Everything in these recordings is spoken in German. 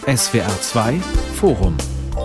SWR 2 Forum.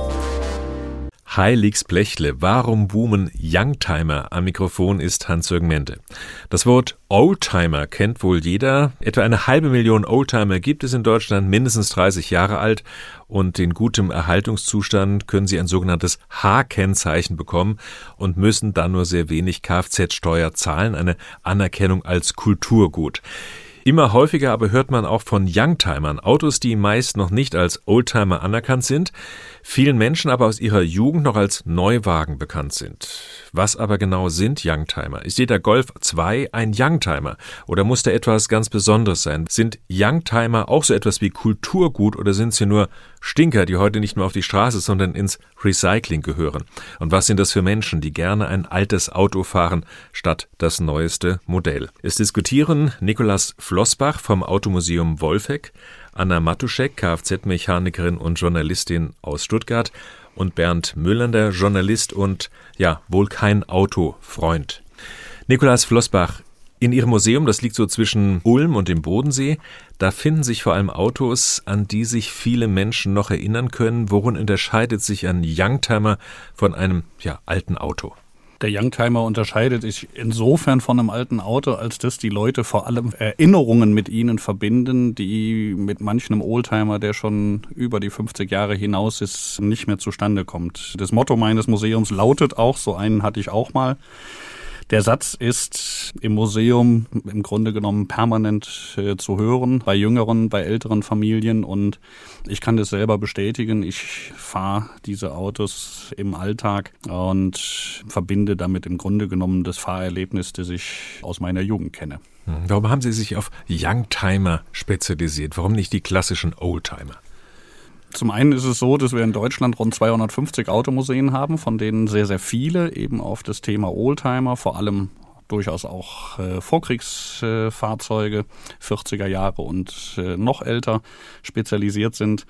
Heiligs Blechle, warum boomen Youngtimer? Am Mikrofon ist Hans-Jürgen Mente. Das Wort Oldtimer kennt wohl jeder. Etwa 500.000 Oldtimer gibt es in Deutschland, mindestens 30 Jahre alt. Und in gutem Erhaltungszustand können sie ein sogenanntes H-Kennzeichen bekommen und müssen dann nur sehr wenig Kfz-Steuer zahlen, eine Anerkennung als Kulturgut. Immer häufiger aber hört man auch von Youngtimern, Autos, die meist noch nicht als Oldtimer anerkannt sind, vielen Menschen aber aus ihrer Jugend noch als Neuwagen bekannt sind. Was aber genau sind Youngtimer? Ist jeder Golf 2 ein Youngtimer? Oder muss da etwas ganz Besonderes sein? Sind Youngtimer auch so etwas wie Kulturgut oder sind sie nur Stinker, die heute nicht mehr auf die Straße, sondern ins Recycling gehören? Und was sind das für Menschen, die gerne ein altes Auto fahren, statt das neueste Modell? Es diskutieren Nikolaus Flossbach vom Automuseum Wolfegg, Anna Matuschek, Kfz-Mechanikerin und Journalistin aus Stuttgart und Bernd Müllender, Journalist und wohl kein Autofreund. Nikolaus Flossbach, in Ihrem Museum, das liegt so zwischen Ulm und dem Bodensee, da finden sich vor allem Autos, an die sich viele Menschen noch erinnern können. Worin unterscheidet sich ein Youngtimer von einem alten Auto? Der Youngtimer unterscheidet sich insofern von einem alten Auto, als dass die Leute vor allem Erinnerungen mit ihnen verbinden, die mit manchem Oldtimer, der schon über die 50 Jahre hinaus ist, nicht mehr zustande kommt. Das Motto meines Museums lautet auch, so einen hatte ich auch mal: Der Satz ist im Museum im Grunde genommen permanent zu hören, bei jüngeren, bei älteren Familien, und ich kann das selber bestätigen. Ich fahre diese Autos im Alltag und verbinde damit im Grunde genommen das Fahrerlebnis, das ich aus meiner Jugend kenne. Warum haben Sie sich auf Youngtimer spezialisiert? Warum nicht die klassischen Oldtimer? Zum einen ist es so, dass wir in Deutschland rund 250 Automuseen haben, von denen sehr, sehr viele eben auf das Thema Oldtimer, vor allem durchaus auch Vorkriegsfahrzeuge, 40er Jahre und noch älter, spezialisiert sind.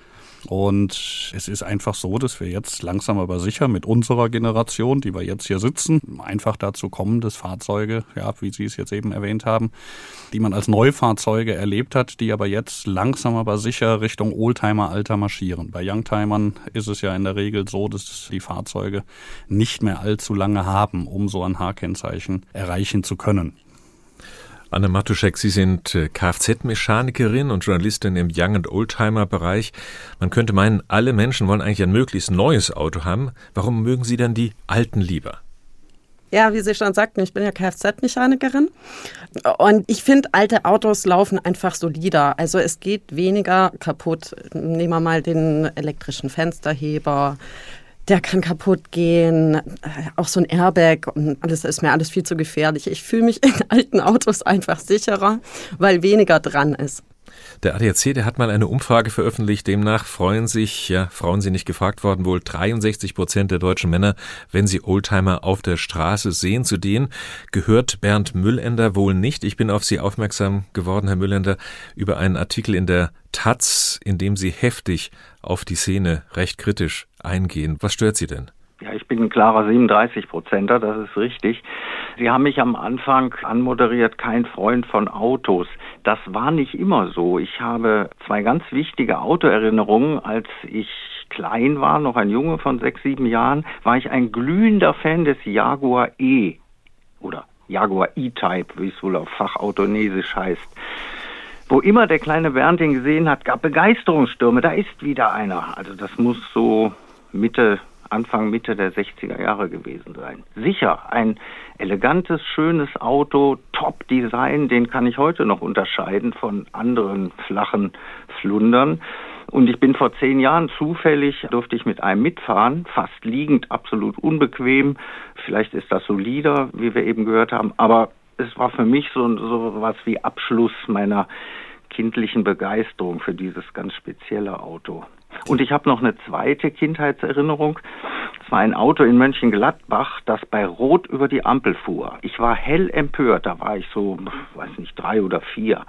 Und es ist einfach so, dass wir jetzt langsam aber sicher mit unserer Generation, die wir jetzt hier sitzen, einfach dazu kommen, dass Fahrzeuge, wie Sie es jetzt eben erwähnt haben, die man als Neufahrzeuge erlebt hat, die aber jetzt langsam aber sicher Richtung Oldtimer-Alter marschieren. Bei Youngtimern ist es ja in der Regel so, dass die Fahrzeuge nicht mehr allzu lange haben, um so ein H-Kennzeichen erreichen zu können. Anna Matuschek, Sie sind Kfz-Mechanikerin und Journalistin im Young- und Oldtimer-Bereich. Man könnte meinen, alle Menschen wollen eigentlich ein möglichst neues Auto haben. Warum mögen Sie dann die alten lieber? Ja, wie Sie schon sagten, ich bin ja Kfz-Mechanikerin und ich finde, alte Autos laufen einfach solider. Also es geht weniger kaputt. Nehmen wir mal den elektrischen Fensterheber. Der kann kaputt gehen, auch so ein Airbag und alles ist mir alles viel zu gefährlich. Ich fühle mich in alten Autos einfach sicherer, weil weniger dran ist. Der ADAC, der hat mal eine Umfrage veröffentlicht, demnach freuen sich, Frauen sind nicht gefragt worden, wohl 63% der deutschen Männer, wenn sie Oldtimer auf der Straße sehen. Zu denen gehört Bernd Müllender wohl nicht. Ich bin auf Sie aufmerksam geworden, Herr Müllender, über einen Artikel in der taz, in dem Sie heftig auf die Szene recht kritisch eingehen. Was stört Sie denn? Ja, ich bin ein klarer 37%er, das ist richtig. Sie haben mich am Anfang anmoderiert, kein Freund von Autos. Das war nicht immer so. Ich habe 2 ganz wichtige Autoerinnerungen. Als ich klein war, noch ein Junge von 6, 7 Jahren, war ich ein glühender Fan des Jaguar E oder Jaguar E-Type, wie es wohl auf Fachautonesisch heißt. Wo immer der kleine Bernd ihn gesehen hat, gab Begeisterungsstürme. Da ist wieder einer. Also das muss so Anfang Mitte der 60er Jahre gewesen sein. Sicher, ein elegantes, schönes Auto, Top-Design, den kann ich heute noch unterscheiden von anderen flachen Flundern. Und ich bin vor 10 Jahren durfte ich mit einem mitfahren, fast liegend, absolut unbequem. Vielleicht ist das solider, wie wir eben gehört haben, aber es war für mich so was wie Abschluss meiner kindlichen Begeisterung für dieses ganz spezielle Auto. Und ich habe noch eine zweite Kindheitserinnerung. Es war ein Auto in Mönchengladbach, das bei Rot über die Ampel fuhr. Ich war hell empört, da war ich so, 3 oder 4.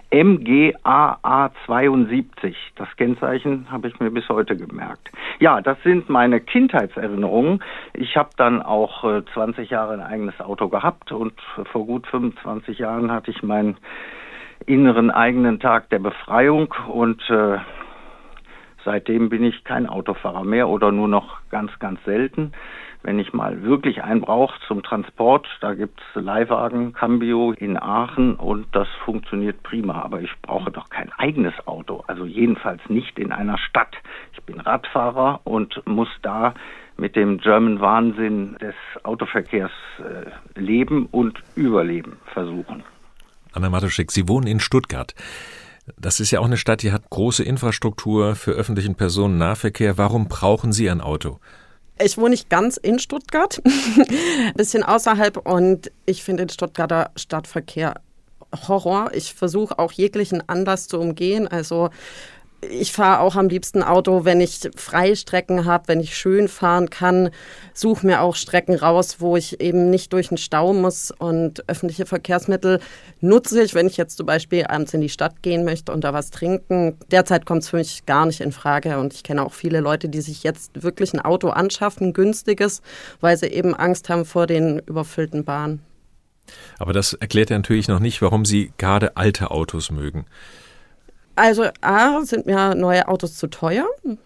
MGAA 72, das Kennzeichen habe ich mir bis heute gemerkt. Ja, das sind meine Kindheitserinnerungen. Ich habe dann auch 20 Jahre ein eigenes Auto gehabt und vor gut 25 Jahren hatte ich meinen inneren eigenen Tag der Befreiung und seitdem bin ich kein Autofahrer mehr oder nur noch ganz, ganz selten. Wenn ich mal wirklich einen brauche zum Transport, da gibt's Leihwagen, Cambio in Aachen und das funktioniert prima. Aber ich brauche doch kein eigenes Auto, also jedenfalls nicht in einer Stadt. Ich bin Radfahrer und muss da mit dem German Wahnsinn des Autoverkehrs leben und überleben versuchen. Anna Matuschek, Sie wohnen in Stuttgart. Das ist ja auch eine Stadt, die hat große Infrastruktur für öffentlichen Personennahverkehr. Warum brauchen Sie ein Auto? Ich wohne nicht ganz in Stuttgart, ein bisschen außerhalb, und ich finde den Stuttgarter Stadtverkehr Horror. Ich versuche auch jeglichen Anlass zu umgehen. Also ich fahre auch am liebsten Auto, wenn ich Freistrecken habe, wenn ich schön fahren kann. Suche mir auch Strecken raus, wo ich eben nicht durch den Stau muss. Und öffentliche Verkehrsmittel nutze ich, wenn ich jetzt zum Beispiel abends in die Stadt gehen möchte und da was trinken. Derzeit kommt es für mich gar nicht in Frage. Und ich kenne auch viele Leute, die sich jetzt wirklich ein Auto anschaffen, günstiges, weil sie eben Angst haben vor den überfüllten Bahnen. Aber das erklärt ja natürlich noch nicht, warum Sie gerade alte Autos mögen. Also A, sind mir neue Autos zu teuer.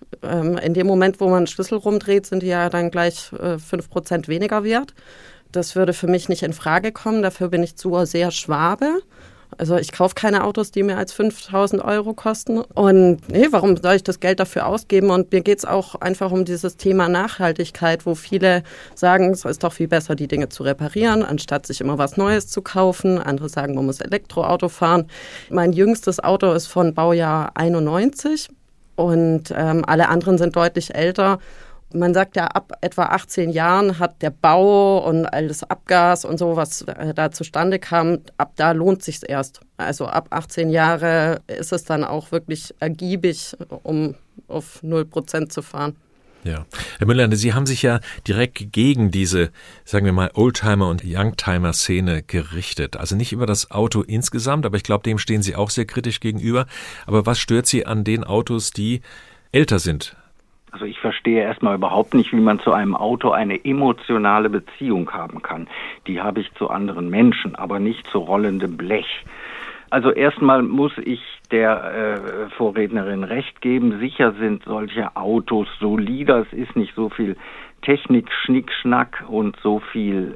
In dem Moment, wo man einen Schlüssel rumdreht, sind die ja dann gleich 5% weniger wert. Das würde für mich nicht in Frage kommen. Dafür bin ich zu sehr Schwabe. Also ich kaufe keine Autos, die mehr als 5.000 € kosten. Und warum soll ich das Geld dafür ausgeben? Und mir geht es auch einfach um dieses Thema Nachhaltigkeit, wo viele sagen, es ist doch viel besser, die Dinge zu reparieren, anstatt sich immer was Neues zu kaufen. Andere sagen, man muss Elektroauto fahren. Mein jüngstes Auto ist von Baujahr 91 und alle anderen sind deutlich älter. Man sagt ja, ab etwa 18 Jahren hat der Bau und all das Abgas und so, was da zustande kam, ab da lohnt sich's erst. Also ab 18 Jahre ist es dann auch wirklich ergiebig, um auf 0% zu fahren. Ja. Herr Müller, Sie haben sich ja direkt gegen diese, sagen wir mal, Oldtimer- und Youngtimer-Szene gerichtet. Also nicht über das Auto insgesamt, aber ich glaube, dem stehen Sie auch sehr kritisch gegenüber. Aber was stört Sie an den Autos, die älter sind? Also ich verstehe erstmal überhaupt nicht, wie man zu einem Auto eine emotionale Beziehung haben kann. Die habe ich zu anderen Menschen, aber nicht zu rollendem Blech. Also erstmal muss ich der Vorrednerin recht geben. Sicher sind solche Autos solider. Es ist nicht so viel Technik, Schnickschnack und so viel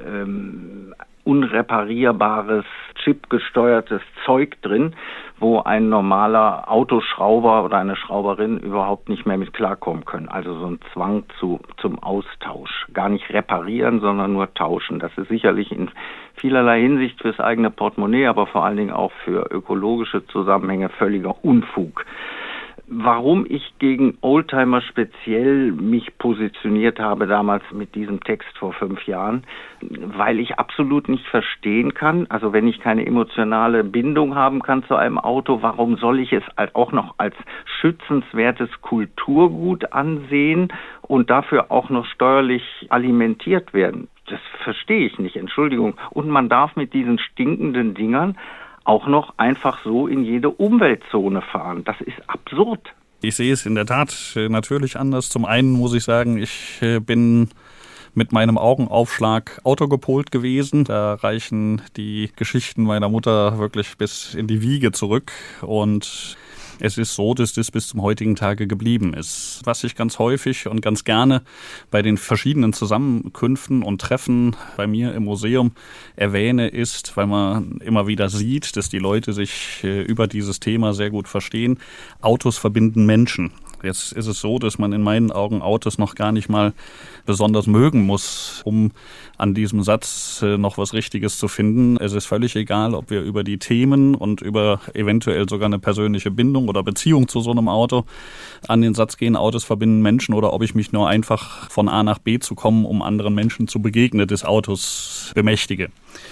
unreparierbares, chipgesteuertes Zeug drin, wo ein normaler Autoschrauber oder eine Schrauberin überhaupt nicht mehr mit klarkommen können. Also so ein Zwang zum Austausch. Gar nicht reparieren, sondern nur tauschen. Das ist sicherlich in vielerlei Hinsicht fürs eigene Portemonnaie, aber vor allen Dingen auch für ökologische Zusammenhänge völliger Unfug. Warum ich gegen Oldtimer speziell mich positioniert habe damals mit diesem Text vor 5 Jahren, weil ich absolut nicht verstehen kann, also wenn ich keine emotionale Bindung haben kann zu einem Auto, warum soll ich es auch noch als schützenswertes Kulturgut ansehen und dafür auch noch steuerlich alimentiert werden? Das verstehe ich nicht, Entschuldigung. Und man darf mit diesen stinkenden Dingern auch noch einfach so in jede Umweltzone fahren. Das ist absurd. Ich sehe es in der Tat natürlich anders. Zum einen muss ich sagen, ich bin mit meinem Augenaufschlag autogepolt gewesen. Da reichen die Geschichten meiner Mutter wirklich bis in die Wiege zurück. Und es ist so, dass das bis zum heutigen Tage geblieben ist. Was ich ganz häufig und ganz gerne bei den verschiedenen Zusammenkünften und Treffen bei mir im Museum erwähne, ist, weil man immer wieder sieht, dass die Leute sich über dieses Thema sehr gut verstehen, Autos verbinden Menschen. Jetzt ist es so, dass man in meinen Augen Autos noch gar nicht mal besonders mögen muss, um an diesem Satz noch was Richtiges zu finden. Es ist völlig egal, ob wir über die Themen und über eventuell sogar eine persönliche Bindung oder Beziehung zu so einem Auto an den Satz gehen, Autos verbinden Menschen, oder ob ich mich nur einfach von A nach B zu kommen, um anderen Menschen zu begegnen, des Autos bemächtige.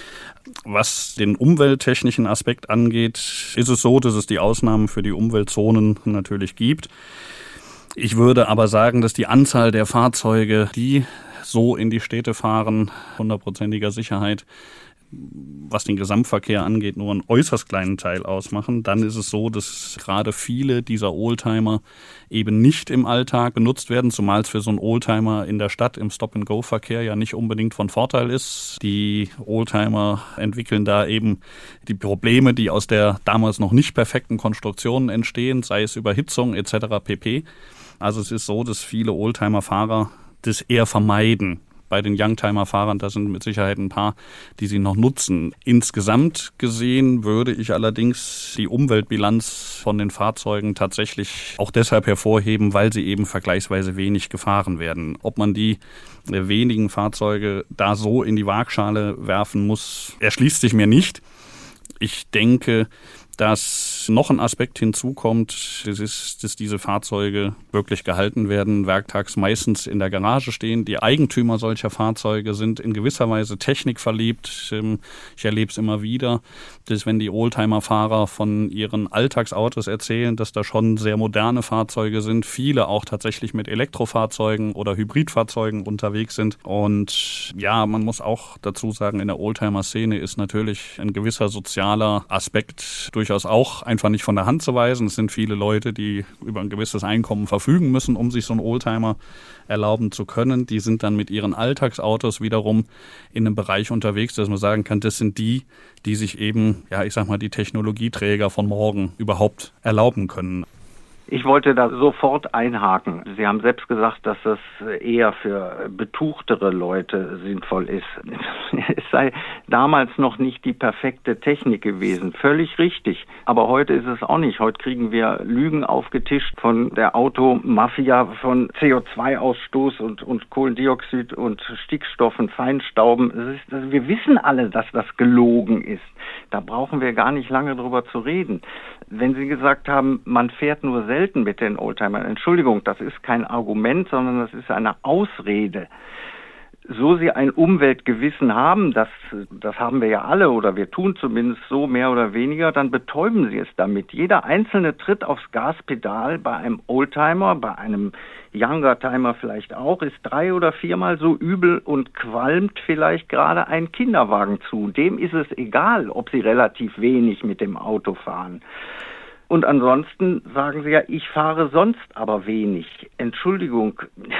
Was den umwelttechnischen Aspekt angeht, ist es so, dass es die Ausnahmen für die Umweltzonen natürlich gibt. Ich würde aber sagen, dass die Anzahl der Fahrzeuge, die so in die Städte fahren, 100%iger Sicherheit, was den Gesamtverkehr angeht, nur einen äußerst kleinen Teil ausmachen, dann ist es so, dass gerade viele dieser Oldtimer eben nicht im Alltag benutzt werden, zumal es für so einen Oldtimer in der Stadt im Stop-and-Go-Verkehr ja nicht unbedingt von Vorteil ist. Die Oldtimer entwickeln da eben die Probleme, die aus der damals noch nicht perfekten Konstruktion entstehen, sei es Überhitzung etc. pp. Also es ist so, dass viele Oldtimer-Fahrer das eher vermeiden. Bei den Youngtimer-Fahrern, da sind mit Sicherheit ein paar, die sie noch nutzen. Insgesamt gesehen würde ich allerdings die Umweltbilanz von den Fahrzeugen tatsächlich auch deshalb hervorheben, weil sie eben vergleichsweise wenig gefahren werden. Ob man die wenigen Fahrzeuge da so in die Waagschale werfen muss, erschließt sich mir nicht. Ich denke, dass noch ein Aspekt hinzukommt, das ist, dass diese Fahrzeuge wirklich gehalten werden, werktags meistens in der Garage stehen. Die Eigentümer solcher Fahrzeuge sind in gewisser Weise technikverliebt. Ich erlebe es immer wieder, dass wenn die Oldtimer-Fahrer von ihren Alltagsautos erzählen, dass da schon sehr moderne Fahrzeuge sind, viele auch tatsächlich mit Elektrofahrzeugen oder Hybridfahrzeugen unterwegs sind. Und ja, man muss auch dazu sagen, in der Oldtimer-Szene ist natürlich ein gewisser sozialer Aspekt durchaus auch einfach nicht von der Hand zu weisen. Es sind viele Leute, die über ein gewisses Einkommen verfügen müssen, um sich so einen Oldtimer erlauben zu können. Die sind dann mit ihren Alltagsautos wiederum in einem Bereich unterwegs, dass man sagen kann, das sind die sich eben, ja, ich sag mal, die Technologieträger von morgen überhaupt erlauben können. Ich wollte da sofort einhaken. Sie haben selbst gesagt, dass das eher für betuchtere Leute sinnvoll ist. Es sei damals noch nicht die perfekte Technik gewesen. Völlig richtig. Aber heute ist es auch nicht. Heute kriegen wir Lügen aufgetischt von der Automafia, von CO2-Ausstoß und Kohlendioxid und Stickstoffen, Feinstauben. Wir wissen alle, dass das gelogen ist. Da brauchen wir gar nicht lange drüber zu reden. Wenn Sie gesagt haben, man fährt nur selten mit den Oldtimern, Entschuldigung, das ist kein Argument, sondern das ist eine Ausrede. So Sie ein Umweltgewissen haben, das haben wir ja alle oder wir tun zumindest so mehr oder weniger, dann betäuben Sie es damit. Jeder einzelne Tritt aufs Gaspedal bei einem Oldtimer, bei einem Youngertimer vielleicht auch, ist 3- oder 4-mal so übel und qualmt vielleicht gerade ein Kinderwagen zu. Dem ist es egal, ob Sie relativ wenig mit dem Auto fahren. Und ansonsten sagen Sie ja, ich fahre sonst aber wenig. Entschuldigung,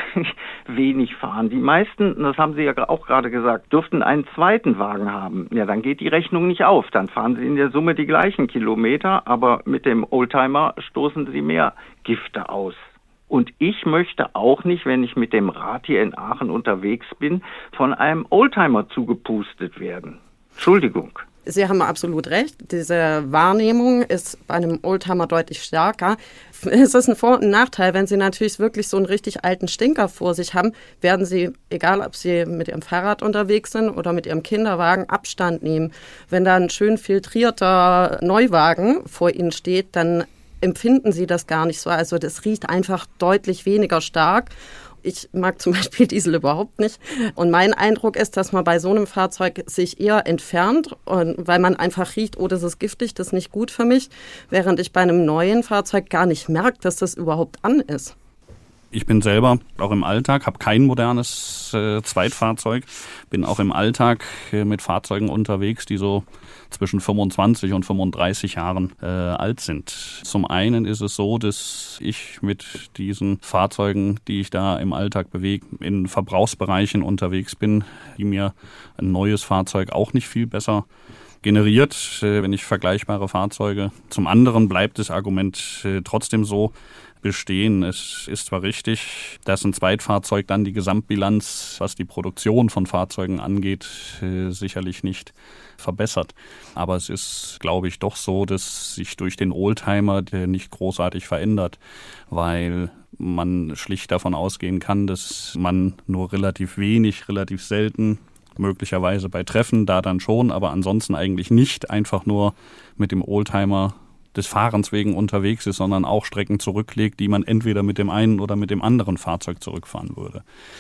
wenig fahren. Die meisten, das haben Sie ja auch gerade gesagt, dürften einen zweiten Wagen haben. Ja, dann geht die Rechnung nicht auf. Dann fahren Sie in der Summe die gleichen Kilometer, aber mit dem Oldtimer stoßen Sie mehr Gifte aus. Und ich möchte auch nicht, wenn ich mit dem Rad hier in Aachen unterwegs bin, von einem Oldtimer zugepustet werden. Entschuldigung. Sie haben absolut recht. Diese Wahrnehmung ist bei einem Oldtimer deutlich stärker. Es ist ein Vor- und ein Nachteil. Wenn Sie natürlich wirklich so einen richtig alten Stinker vor sich haben, werden Sie, egal ob Sie mit Ihrem Fahrrad unterwegs sind oder mit Ihrem Kinderwagen, Abstand nehmen. Wenn da ein schön filtrierter Neuwagen vor Ihnen steht, dann empfinden Sie das gar nicht so. Also das riecht einfach deutlich weniger stark. Ich mag zum Beispiel Diesel überhaupt nicht. Und mein Eindruck ist, dass man bei so einem Fahrzeug sich eher entfernt, weil man einfach riecht, oh, das ist giftig, das ist nicht gut für mich, während ich bei einem neuen Fahrzeug gar nicht merke, dass das überhaupt an ist. Ich bin selber auch im Alltag, habe kein modernes Zweitfahrzeug, bin auch im Alltag mit Fahrzeugen unterwegs, die so zwischen 25 und 35 Jahren alt sind. Zum einen ist es so, dass ich mit diesen Fahrzeugen, die ich da im Alltag bewege, in Verbrauchsbereichen unterwegs bin, die mir ein neues Fahrzeug auch nicht viel besser generiert, wenn ich vergleichbare Fahrzeuge. Zum anderen bleibt das Argument trotzdem so bestehen. Es ist zwar richtig, dass ein Zweitfahrzeug dann die Gesamtbilanz, was die Produktion von Fahrzeugen angeht, sicherlich nicht verbessert. Aber es ist, glaube ich, doch so, dass sich durch den Oldtimer der nicht großartig verändert, weil man schlicht davon ausgehen kann, dass man nur relativ wenig, relativ selten, möglicherweise bei Treffen, da dann schon, aber ansonsten eigentlich nicht einfach nur mit dem Oldtimer des Fahrens wegen unterwegs ist, sondern auch Strecken zurücklegt, die man entweder mit dem einen oder mit dem anderen Fahrzeug zurückfahren würde.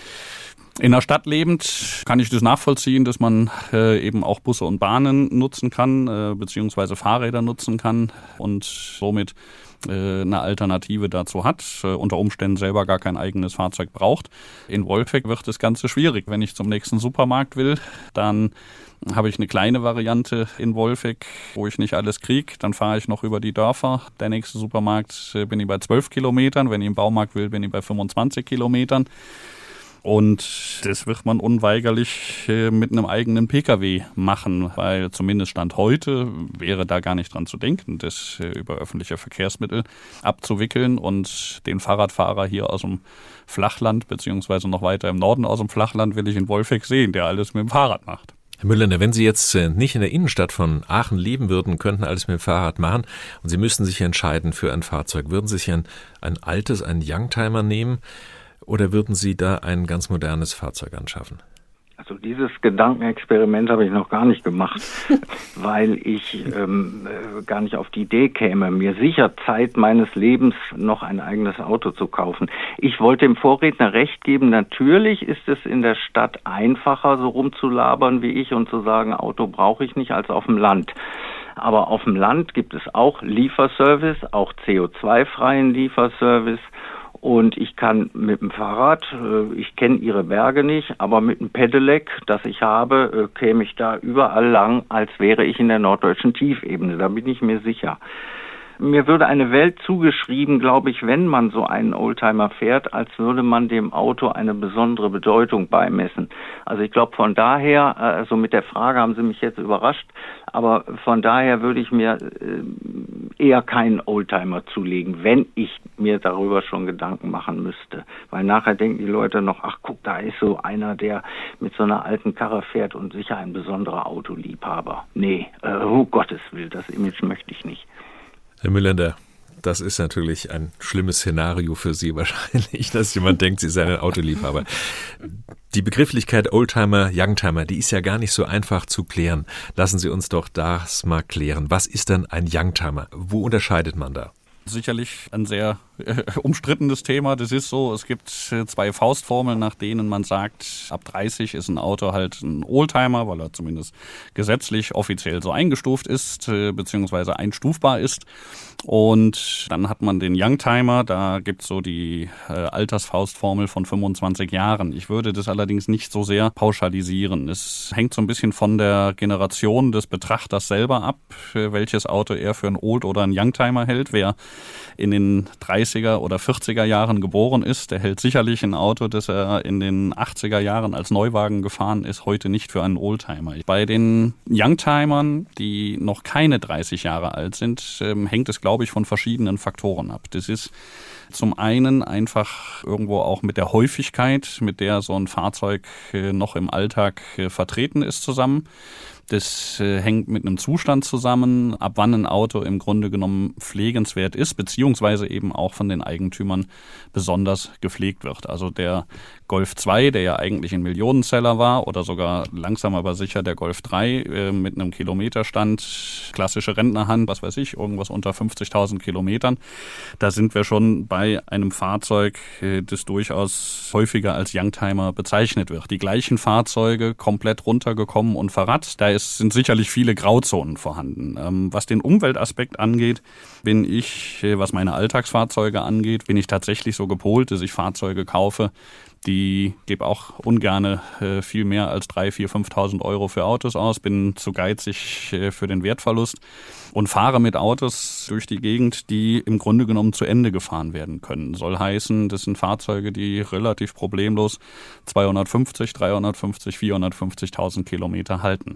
In der Stadt lebend kann ich das nachvollziehen, dass man eben auch Busse und Bahnen nutzen kann, beziehungsweise Fahrräder nutzen kann und somit eine Alternative dazu hat, unter Umständen selber gar kein eigenes Fahrzeug braucht. In Wolfegg wird das Ganze schwierig. Wenn ich zum nächsten Supermarkt will, dann habe ich eine kleine Variante in Wolfegg, wo ich nicht alles kriege. Dann fahre ich noch über die Dörfer. Der nächste Supermarkt bin ich bei 12 Kilometern. Wenn ich im Baumarkt will, bin ich bei 25 Kilometern. Und das wird man unweigerlich mit einem eigenen Pkw machen, weil zumindest Stand heute wäre da gar nicht dran zu denken, das über öffentliche Verkehrsmittel abzuwickeln und den Fahrradfahrer hier aus dem Flachland beziehungsweise noch weiter im Norden aus dem Flachland will ich in Wolfegg sehen, der alles mit dem Fahrrad macht. Herr Müller, wenn Sie jetzt nicht in der Innenstadt von Aachen leben würden, könnten alles mit dem Fahrrad machen und Sie müssten sich entscheiden für ein Fahrzeug, würden Sie sich ein altes, einen Youngtimer nehmen? Oder würden Sie da ein ganz modernes Fahrzeug anschaffen? Also dieses Gedankenexperiment habe ich noch gar nicht gemacht, weil ich gar nicht auf die Idee käme, mir sicher Zeit meines Lebens noch ein eigenes Auto zu kaufen. Ich wollte dem Vorredner recht geben, natürlich ist es in der Stadt einfacher, so rumzulabern wie ich und zu sagen, Auto brauche ich nicht, als auf dem Land. Aber auf dem Land gibt es auch Lieferservice, auch CO2-freien Lieferservice. Und ich kann mit dem Fahrrad, ich kenne Ihre Berge nicht, aber mit dem Pedelec, das ich habe, käme ich da überall lang, als wäre ich in der norddeutschen Tiefebene. Da bin ich mir sicher. Mir würde eine Welt zugeschrieben, glaube ich, wenn man so einen Oldtimer fährt, als würde man dem Auto eine besondere Bedeutung beimessen. Also ich glaube von daher, also mit der Frage haben Sie mich jetzt überrascht, aber von daher würde ich mir eher keinen Oldtimer zulegen, wenn ich mir darüber schon Gedanken machen müsste. Weil nachher denken die Leute noch, ach guck, da ist so einer, der mit so einer alten Karre fährt und sicher ein besonderer Autoliebhaber. Nee, Gottes Willen, das Image möchte ich nicht. Herr Müller, das ist natürlich ein schlimmes Szenario für Sie wahrscheinlich, dass jemand denkt, Sie seien ein Autoliebhaber. Die Begrifflichkeit Oldtimer, Youngtimer, die ist ja gar nicht so einfach zu klären. Lassen Sie uns doch das mal klären. Was ist denn ein Youngtimer? Wo unterscheidet man da? Sicherlich ein sehr umstrittenes Thema. Das ist so, es gibt 2 Faustformeln, nach denen man sagt, ab 30 ist ein Auto halt ein Oldtimer, weil er zumindest gesetzlich offiziell so eingestuft ist, beziehungsweise einstufbar ist. Und dann hat man den Youngtimer, da gibt es so die Altersfaustformel von 25 Jahren. Ich würde das allerdings nicht so sehr pauschalisieren. Es hängt so ein bisschen von der Generation des Betrachters selber ab, welches Auto er für ein Old- oder ein Youngtimer hält. Wer in den 30er oder 40er Jahren geboren ist, der hält sicherlich ein Auto, das er in den 80er Jahren als Neuwagen gefahren ist, heute nicht für einen Oldtimer. Bei den Youngtimern, die noch keine 30 Jahre alt sind, hängt es, glaube ich, von verschiedenen Faktoren ab. Das ist zum einen einfach irgendwo auch mit der Häufigkeit, mit der so ein Fahrzeug noch im Alltag vertreten ist, zusammen. Das hängt mit einem Zustand zusammen, ab wann ein Auto im Grunde genommen pflegenswert ist, beziehungsweise eben auch von den Eigentümern besonders gepflegt wird. Also der Golf 2, der ja eigentlich ein Millionenseller war, oder sogar langsam aber sicher der Golf 3 mit einem Kilometerstand, klassische Rentnerhand, was weiß ich, irgendwas unter 50.000 Kilometern. Da sind wir schon bei einem Fahrzeug, das durchaus häufiger als Youngtimer bezeichnet wird. Die gleichen Fahrzeuge komplett runtergekommen und verratzt, da sind sicherlich viele Grauzonen vorhanden. Was den Umweltaspekt angeht, bin ich, was meine Alltagsfahrzeuge angeht, bin ich tatsächlich so gepolt, dass ich Fahrzeuge kaufe, die gebe auch ungerne viel mehr als 3.000, 4.000, 5.000 Euro für Autos aus, bin zu geizig für den Wertverlust und fahre mit Autos durch die Gegend, die im Grunde genommen zu Ende gefahren werden können. Soll heißen, das sind Fahrzeuge, die relativ problemlos 250, 350, 450.000 Kilometer halten.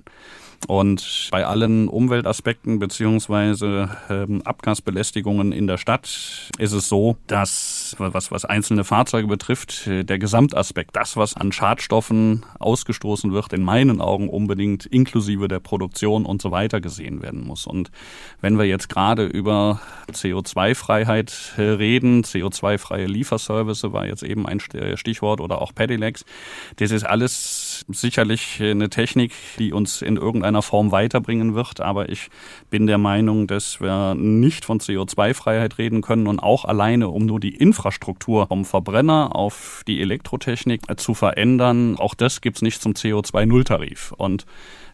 Und bei allen Umweltaspekten beziehungsweise Abgasbelästigungen in der Stadt ist es so, dass, was einzelne Fahrzeuge betrifft, der Gesamtaspekt, das, was an Schadstoffen ausgestoßen wird, in meinen Augen unbedingt inklusive der Produktion und so weiter gesehen werden muss. Und wenn wir jetzt gerade über CO2-Freiheit reden, CO2-freie Lieferservice war jetzt eben ein Stichwort oder auch Pedelecs, das ist alles sicherlich eine Technik, die uns in irgendeiner Form weiterbringen wird, aber ich bin der Meinung, dass wir nicht von CO2-Freiheit reden können und auch alleine, um nur die Infrastruktur vom Verbrenner auf die Elektrotechnik zu verändern, auch das gibt's nicht zum CO2-Nulltarif. Und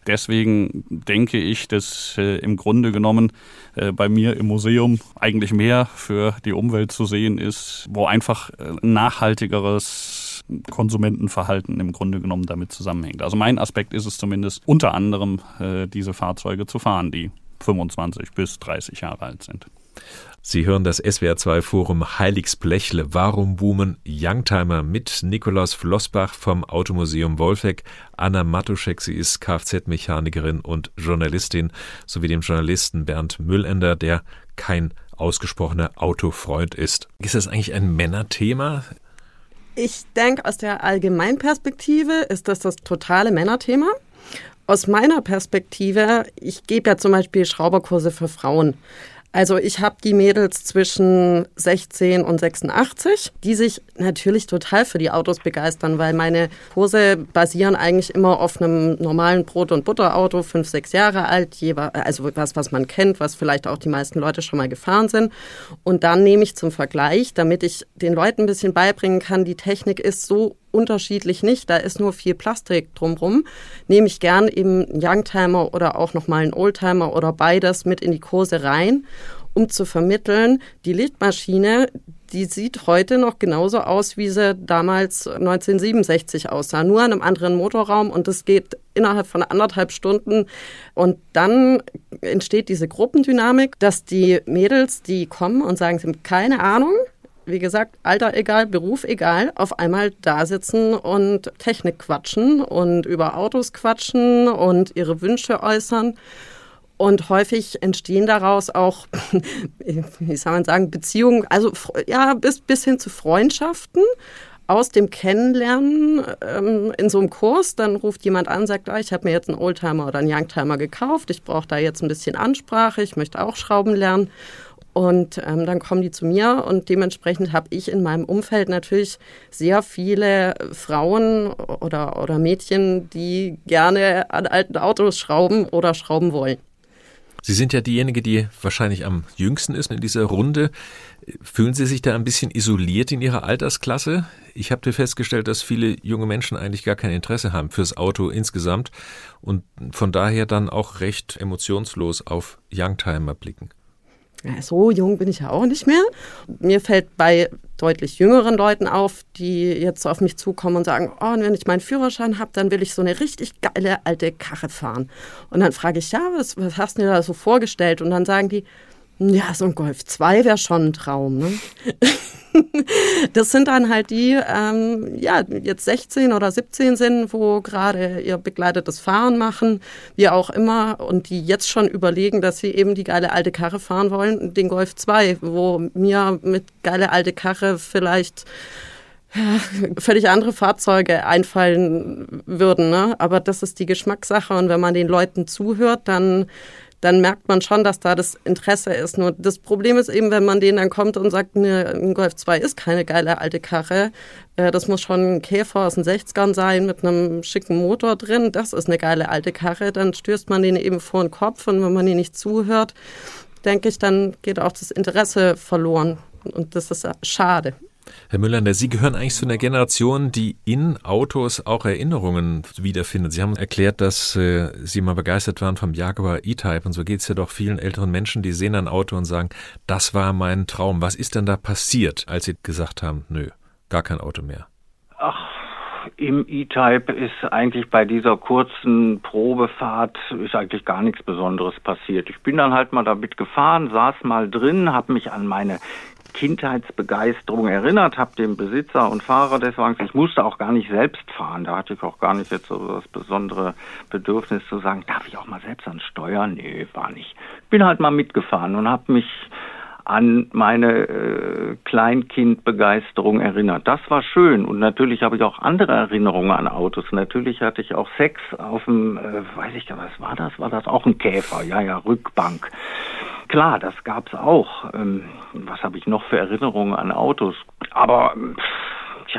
Deswegen denke ich, dass im Grunde genommen bei mir im Museum eigentlich mehr für die Umwelt zu sehen ist, wo einfach nachhaltigeres Konsumentenverhalten im Grunde genommen damit zusammenhängt. Also mein Aspekt ist es zumindest, unter anderem diese Fahrzeuge zu fahren, die 25 bis 30 Jahre alt sind. Sie hören das SWR2-Forum Heiligsblechle. Warum boomen Youngtimer mit Nikolaus Flossbach vom Automuseum Wolfegg, Anna Matuschek, sie ist Kfz-Mechanikerin und Journalistin, sowie dem Journalisten Bernd Müllender, der kein ausgesprochener Autofreund ist. Ist das eigentlich ein Männerthema? Ich denke, aus der Allgemeinperspektive ist das totale Männerthema. Aus meiner Perspektive, ich gebe ja zum Beispiel Schrauberkurse für Frauen. Also ich habe die Mädels zwischen 16 und 86, die sich natürlich total für die Autos begeistern, weil meine Kurse basieren eigentlich immer auf einem normalen Brot- und Butterauto, 5, 6 Jahre alt, also was man kennt, was vielleicht auch die meisten Leute schon mal gefahren sind. Und dann nehme ich zum Vergleich, damit ich den Leuten ein bisschen beibringen kann, die Technik ist so unterschiedlich nicht, da ist nur viel Plastik drumherum, nehme ich gern eben einen Youngtimer oder auch nochmal einen Oldtimer oder beides mit in die Kurse rein, um zu vermitteln, die Lichtmaschine, die sieht heute noch genauso aus, wie sie damals 1967 aussah, nur in einem anderen Motorraum und das geht innerhalb von 1,5 Stunden und dann entsteht diese Gruppendynamik, dass die Mädels, die kommen und sagen, sie haben keine Ahnung, wie gesagt, Alter egal, Beruf egal, auf einmal da sitzen und Technik quatschen und über Autos quatschen und ihre Wünsche äußern. Und häufig entstehen daraus auch, wie soll man sagen, Beziehungen, also ja, bis hin zu Freundschaften aus dem Kennenlernen in so einem Kurs. Dann ruft jemand an und sagt, ich habe mir jetzt einen Oldtimer oder einen Youngtimer gekauft, ich brauche da jetzt ein bisschen Ansprache, ich möchte auch Schrauben lernen. Und dann kommen die zu mir und dementsprechend habe ich in meinem Umfeld natürlich sehr viele Frauen oder Mädchen, die gerne an alten Autos schrauben oder schrauben wollen. Sie sind ja diejenige, die wahrscheinlich am jüngsten ist in dieser Runde. Fühlen Sie sich da ein bisschen isoliert in Ihrer Altersklasse? Ich habe festgestellt, dass viele junge Menschen eigentlich gar kein Interesse haben fürs Auto insgesamt und von daher dann auch recht emotionslos auf Youngtimer blicken. Ja, so jung bin ich ja auch nicht mehr. Mir fällt bei deutlich jüngeren Leuten auf, die jetzt auf mich zukommen und sagen, wenn ich meinen Führerschein habe, dann will ich so eine richtig geile alte Karre fahren. Und dann frage ich, was hast du dir da so vorgestellt? Und dann sagen die, ja, so ein Golf 2 wäre schon ein Traum, ne? Das sind dann halt die, jetzt 16 oder 17 sind, wo gerade ihr begleitetes Fahren machen, wie auch immer, und die jetzt schon überlegen, dass sie eben die geile alte Karre fahren wollen, den Golf 2, wo mir mit geile alte Karre vielleicht völlig andere Fahrzeuge einfallen würden, ne? Aber das ist die Geschmackssache und wenn man den Leuten zuhört, dann merkt man schon, dass da das Interesse ist. Nur das Problem ist eben, wenn man denen dann kommt und sagt, ein Golf 2 ist keine geile alte Karre, das muss schon ein Käfer aus den 60ern sein mit einem schicken Motor drin, das ist eine geile alte Karre, dann stößt man denen eben vor den Kopf und wenn man ihnen nicht zuhört, denke ich, dann geht auch das Interesse verloren und das ist schade. Herr Müllender, Sie gehören eigentlich zu einer Generation, die in Autos auch Erinnerungen wiederfindet. Sie haben erklärt, dass Sie mal begeistert waren vom Jaguar E-Type und so geht es ja doch vielen älteren Menschen, die sehen ein Auto und sagen, das war mein Traum. Was ist denn da passiert, als Sie gesagt haben, nö, gar kein Auto mehr? Ach, im E-Type ist eigentlich bei dieser kurzen Probefahrt ist eigentlich gar nichts Besonderes passiert. Ich bin dann halt mal damit gefahren, saß mal drin, habe mich an meine Kindheitsbegeisterung erinnert, habe den Besitzer und Fahrer des Wagens, ich musste auch gar nicht selbst fahren, da hatte ich auch gar nicht jetzt so das besondere Bedürfnis zu sagen, darf ich auch mal selbst ans Steuer? Nee, war nicht. Bin halt mal mitgefahren und habe mich an meine Kleinkindbegeisterung erinnert. Das war schön und natürlich habe ich auch andere Erinnerungen an Autos. Natürlich hatte ich auch Sex auf dem, weiß ich gar nicht, was war das? War das auch ein Käfer? Ja, Rückbank. Klar, das gab's auch. Was habe ich noch für Erinnerungen an Autos? Aber,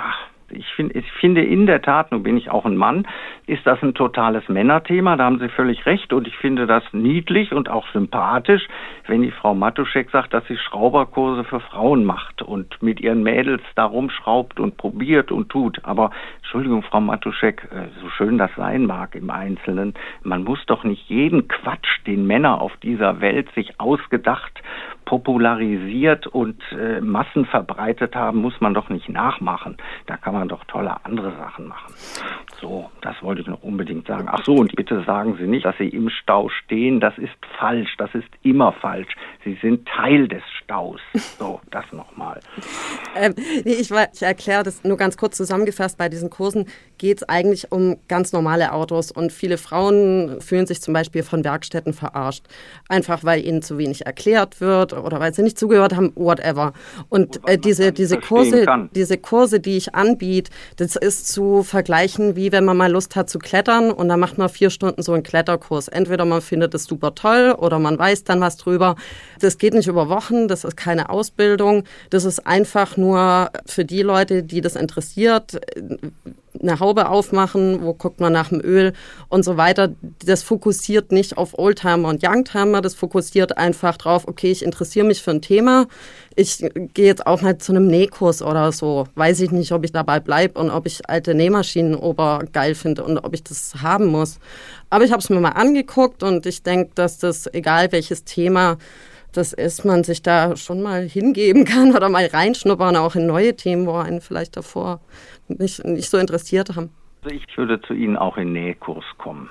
Ich finde in der Tat, nun bin ich auch ein Mann, ist das ein totales Männerthema, da haben Sie völlig recht und ich finde das niedlich und auch sympathisch, wenn die Frau Matuschek sagt, dass sie Schrauberkurse für Frauen macht und mit ihren Mädels da rumschraubt und probiert und tut. Aber, Entschuldigung, Frau Matuschek, so schön das sein mag im Einzelnen, man muss doch nicht jeden Quatsch, den Männer auf dieser Welt sich ausgedacht, popularisiert und Massen verbreitet haben, muss man doch nicht nachmachen. Da kann man doch tolle andere Sachen machen. So, das wollte ich noch unbedingt sagen. Ach so, und bitte sagen Sie nicht, dass Sie im Stau stehen. Das ist falsch. Das ist immer falsch. Sie sind Teil des Staus. So, das nochmal. Ich erkläre das nur ganz kurz zusammengefasst. Bei diesen Kursen geht es eigentlich um ganz normale Autos und viele Frauen fühlen sich zum Beispiel von Werkstätten verarscht. Einfach, weil ihnen zu wenig erklärt wird oder weil sie nicht zugehört haben, whatever. Und diese Kurse, die ich anbiete, das ist zu vergleichen, wie wenn man mal Lust hat zu klettern und dann macht man 4 Stunden so einen Kletterkurs. Entweder man findet es super toll oder man weiß dann was drüber. Das geht nicht über Wochen, das ist keine Ausbildung. Das ist einfach nur für die Leute, die das interessiert, eine Haube aufmachen, wo guckt man nach dem Öl und so weiter. Das fokussiert nicht auf Oldtimer und Youngtimer, das fokussiert einfach drauf, okay, ich interessiere mich für ein Thema. Ich gehe jetzt auch mal zu einem Nähkurs oder so. Weiß ich nicht, ob ich dabei bleibe und ob ich alte Nähmaschinen obergeil finde und ob ich das haben muss. Aber ich habe es mir mal angeguckt und ich denke, dass das, egal welches Thema das ist, man sich da schon mal hingeben kann oder mal reinschnuppern, auch in neue Themen, wo einen vielleicht davor nicht so interessiert haben. Also ich würde zu Ihnen auch in Nähkurs kommen.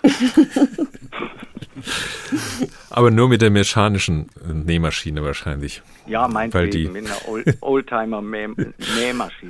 Aber nur mit der mechanischen Nähmaschine wahrscheinlich. Ja, meinetwegen mit einer Oldtimer-Nähmaschine.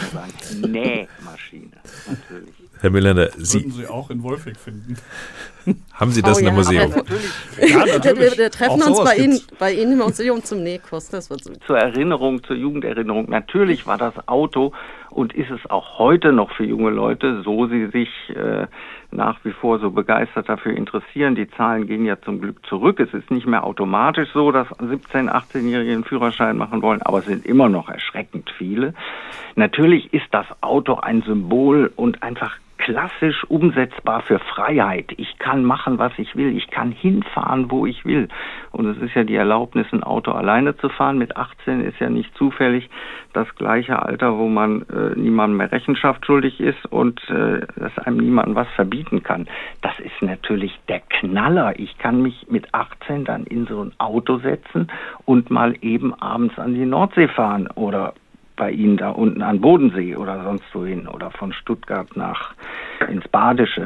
Nähmaschine, natürlich. Herr Müller, würden Sie auch in Wolfegg finden. Haben Sie das in einem Museum? Natürlich. Wir treffen uns bei Ihnen im Museum zum Nähkurs. Das wird so. Zur Jugenderinnerung. Natürlich war das Auto und ist es auch heute noch für junge Leute, so sie sich nach wie vor so begeistert dafür interessieren. Die Zahlen gehen ja zum Glück zurück. Es ist nicht mehr automatisch so, dass 17-, 18-Jährige einen Führerschein machen wollen, aber es sind immer noch erschreckend viele. Natürlich ist das Auto ein Symbol und einfach klassisch umsetzbar für Freiheit. Ich kann machen, was ich will. Ich kann hinfahren, wo ich will. Und es ist ja die Erlaubnis, ein Auto alleine zu fahren. Mit 18 ist ja nicht zufällig das gleiche Alter, wo man niemandem mehr Rechenschaft schuldig ist und dass einem niemand was verbieten kann. Das ist natürlich der Knaller. Ich kann mich mit 18 dann in so ein Auto setzen und mal eben abends an die Nordsee fahren oder bei Ihnen da unten an Bodensee oder sonst wohin oder von Stuttgart ins Badische.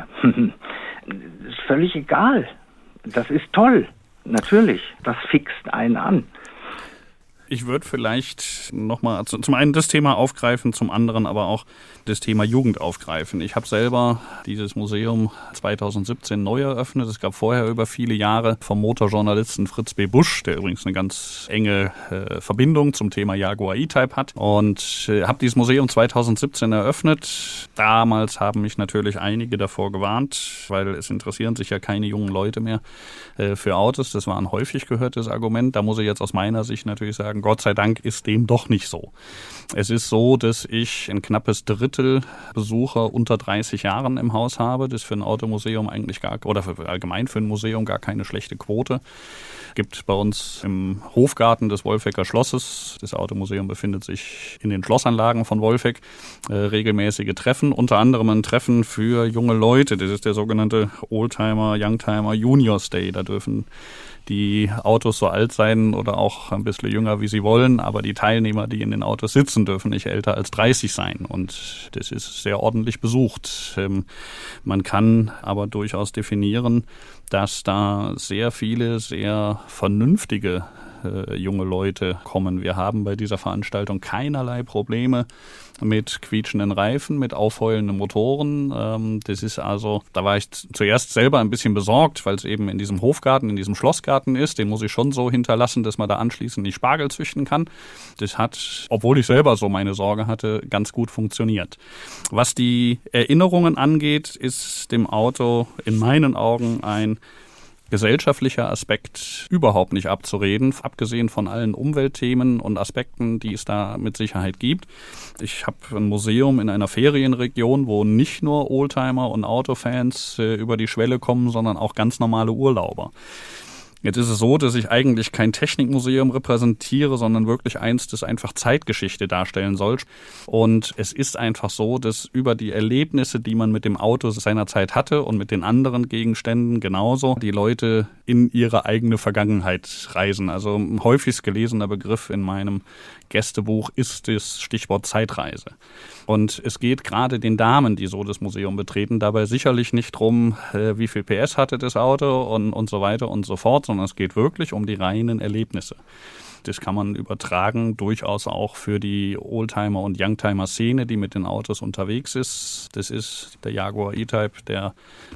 Das ist völlig egal. Das ist toll. Natürlich. Das fixt einen an. Ich würde vielleicht nochmal zum einen das Thema aufgreifen, zum anderen aber auch das Thema Jugend aufgreifen. Ich habe selber dieses Museum 2017 neu eröffnet. Es gab vorher über viele Jahre vom Motorjournalisten Fritz B. Busch, der übrigens eine ganz enge Verbindung zum Thema Jaguar E-Type hat. Und habe dieses Museum 2017 eröffnet. Damals haben mich natürlich einige davor gewarnt, weil es interessieren sich ja keine jungen Leute mehr für Autos. Das war ein häufig gehörtes Argument. Da muss ich jetzt aus meiner Sicht natürlich sagen, Gott sei Dank ist dem doch nicht so. Es ist so, dass ich ein knappes Drittel Besucher unter 30 Jahren im Haus habe. Das ist für ein Automuseum eigentlich allgemein für ein Museum gar keine schlechte Quote. Es gibt bei uns im Hofgarten des Wolfegger Schlosses, das Automuseum befindet sich in den Schlossanlagen von Wolfegg, regelmäßige Treffen, unter anderem ein Treffen für junge Leute. Das ist der sogenannte Oldtimer, Youngtimer Juniors Day. Da dürfen die Autos so alt sein oder auch ein bisschen jünger, wie sie wollen, aber die Teilnehmer, die in den Autos sitzen, dürfen nicht älter als 30 sein und das ist sehr ordentlich besucht. Man kann aber durchaus definieren, dass da sehr viele, sehr vernünftige junge Leute kommen. Wir haben bei dieser Veranstaltung keinerlei Probleme mit quietschenden Reifen, mit aufheulenden Motoren. Das ist also, da war ich zuerst selber ein bisschen besorgt, weil es eben in diesem Hofgarten, in diesem Schlossgarten ist. Den muss ich schon so hinterlassen, dass man da anschließend nicht Spargel züchten kann. Das hat, obwohl ich selber so meine Sorge hatte, ganz gut funktioniert. Was die Erinnerungen angeht, ist dem Auto in meinen Augen ein gesellschaftlicher Aspekt überhaupt nicht abzureden, abgesehen von allen Umweltthemen und Aspekten, die es da mit Sicherheit gibt. Ich habe ein Museum in einer Ferienregion, wo nicht nur Oldtimer und Autofans über die Schwelle kommen, sondern auch ganz normale Urlauber. Jetzt ist es so, dass ich eigentlich kein Technikmuseum repräsentiere, sondern wirklich eins, das einfach Zeitgeschichte darstellen soll. Und es ist einfach so, dass über die Erlebnisse, die man mit dem Auto seinerzeit hatte und mit den anderen Gegenständen genauso, die Leute in ihre eigene Vergangenheit reisen. Also ein häufigst gelesener Begriff in meinem Gästebuch ist das Stichwort Zeitreise. Und es geht gerade den Damen, die so das Museum betreten, dabei sicherlich nicht drum, wie viel PS hatte das Auto und so weiter und so fort, sondern es geht wirklich um die reinen Erlebnisse. Das kann man übertragen, durchaus auch für die Oldtimer- und Youngtimer-Szene, die mit den Autos unterwegs ist. Das ist der Jaguar E-Type, der,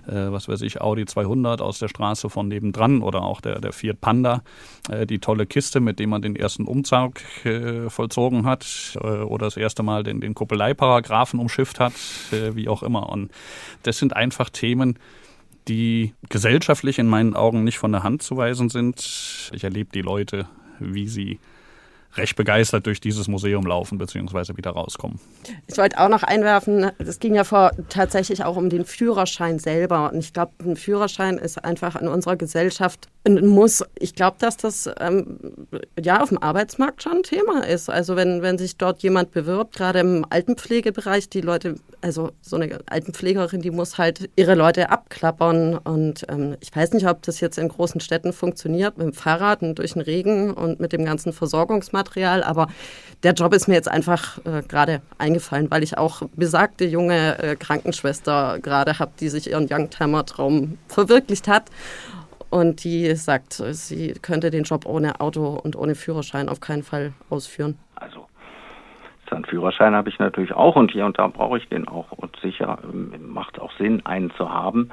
Audi 200 aus der Straße von nebendran oder auch der Fiat Panda, die tolle Kiste, mit dem man den ersten Umzug vollzogen hat oder das erste Mal den Kuppeleiparagraphen umschifft hat, wie auch immer. Und das sind einfach Themen, die gesellschaftlich in meinen Augen nicht von der Hand zu weisen sind. Ich erlebe die Leute, wie sie recht begeistert durch dieses Museum laufen bzw. wieder rauskommen. Ich wollte auch noch einwerfen, es ging ja tatsächlich auch um den Führerschein selber. Und ich glaube, ein Führerschein ist einfach in unserer Gesellschaft ein Muss. Ich glaube, dass das auf dem Arbeitsmarkt schon ein Thema ist. Also wenn sich dort jemand bewirbt, gerade im Altenpflegebereich, die Leute, also so eine Altenpflegerin, die muss halt ihre Leute abklappern. Und ich weiß nicht, ob das jetzt in großen Städten funktioniert, mit dem Fahrrad und durch den Regen und mit dem ganzen Versorgungsmaterial. Aber der Job ist mir jetzt einfach gerade eingefallen, weil ich auch besagte junge Krankenschwester gerade habe, die sich ihren Youngtimer-Traum verwirklicht hat. Und die sagt, sie könnte den Job ohne Auto und ohne Führerschein auf keinen Fall ausführen. Also, so einen Führerschein habe ich natürlich auch und hier und da brauche ich den auch. Und sicher macht es auch Sinn, einen zu haben,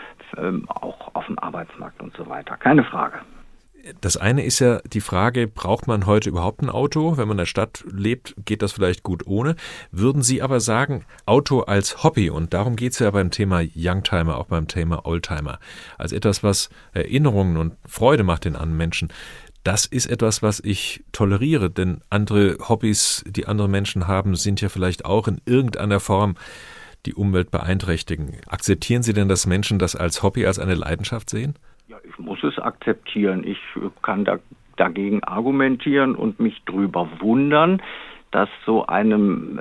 auch auf dem Arbeitsmarkt und so weiter. Keine Frage. Das eine ist ja die Frage, braucht man heute überhaupt ein Auto? Wenn man in der Stadt lebt, geht das vielleicht gut ohne. Würden Sie aber sagen, Auto als Hobby, und darum geht es ja beim Thema Youngtimer, auch beim Thema Oldtimer, als etwas, was Erinnerungen und Freude macht den anderen Menschen, das ist etwas, was ich toleriere, denn andere Hobbys, die andere Menschen haben, sind ja vielleicht auch in irgendeiner Form die Umwelt beeinträchtigen. Akzeptieren Sie denn, dass Menschen das als Hobby, als eine Leidenschaft sehen? Ja, ich muss es akzeptieren. Ich kann dagegen argumentieren und mich drüber wundern, dass so einem